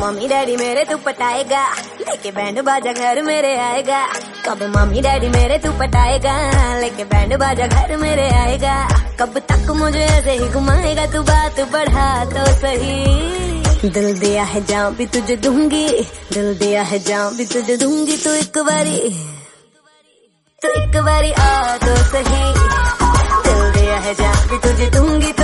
Mummy daddy मेरे तू पटाएगा, लेके बैंड बाजा घर मेरे आएगा। कब मम्मी डैडी मेरे तू पटाएगा, लेके बैंड बाजा घर मेरे आएगा। कब तक मुझे ऐसे ही घुमाएगा तू, बात बढ़ा तो सही। दिल दिया है जान भी तुझे दूंगी, दिल दिया है जान भी तुझे दूंगी। तू एक बारी आ तो सही, दिल दिया है जान भी तुझे दूंगी।